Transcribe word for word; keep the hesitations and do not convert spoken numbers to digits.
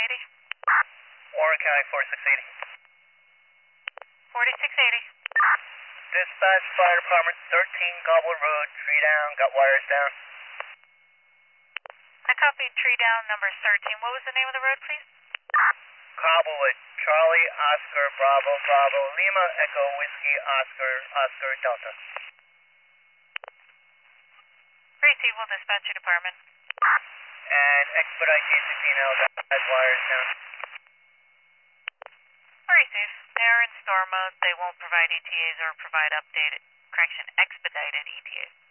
eighty. Warren County forty-six eighty. forty-six eighty. Dispatch Fire Department thirteen Gobbler Road, tree down, got wires down. I copied tree down number thirteen. What was the name of the road, please? Cobblewood, Charlie, Oscar, Bravo, Bravo, Lima, Echo, Whiskey, Oscar, Oscar, Delta. Gracie, we'll dispatch your department. And expedite J sixteen L, got wires down. Gracie, they're in storm mode. They won't provide E T As or provide updated, correction, expedited E T As.